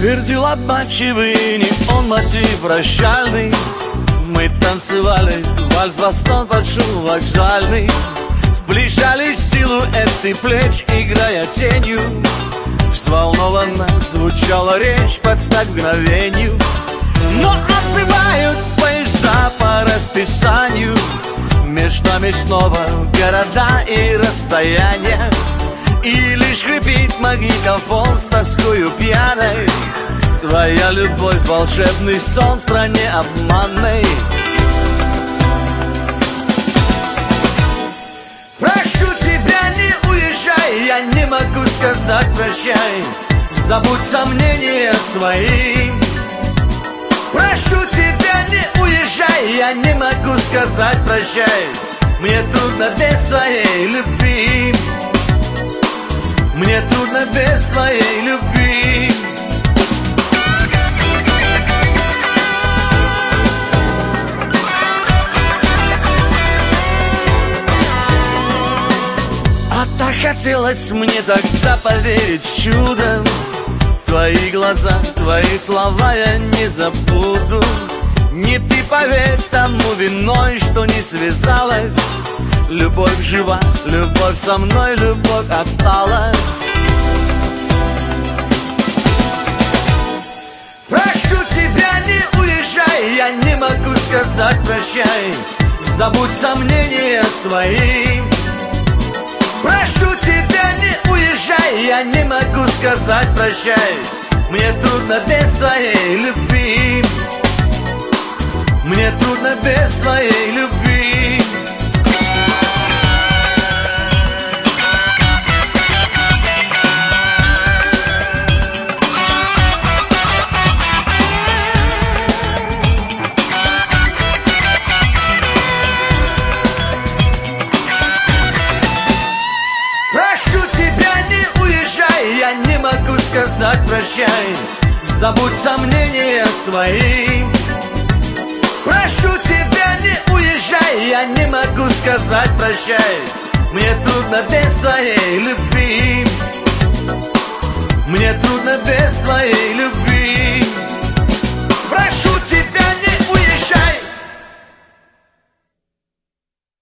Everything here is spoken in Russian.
Твердил обманчивый неон мотив прощальный. Мы танцевали вальс-бастон под шум вокзальный. Сближались силуэты плеч, играя тенью. Взволнованно звучала речь под стать мгновенью. Но отбывают поезда по расписанию. Между нами снова города и расстояния. И лишь хрипит магнитофон с тоскою пьяной. Твоя любовь, волшебный сон в стране обманной. Прошу тебя, не уезжай, я не могу сказать прощай. Забудь сомнения свои. Прошу тебя, не уезжай, я не могу сказать прощай. Мне трудно без твоей любви. Мне трудно без твоей любви. А так хотелось мне тогда поверить в чудо. Твои глаза, твои слова я не забуду. Не ты, поверь, тому виной, что не связалась. Любовь жива, любовь со мной, любовь осталась. Прошу тебя, не уезжай, я не могу сказать прощай. Забудь сомнения свои. Прошу тебя, не уезжай, я не могу сказать прощай. Мне трудно без твоей любви. Мне трудно без твоей любви. Прошу тебя, не уезжай, я не могу сказать прощай. Забудь сомнения свои. Прошу тебя, не уезжай, я не могу сказать прощай. Мне трудно без твоей любви. Мне трудно без твоей любви. Прошу тебя, не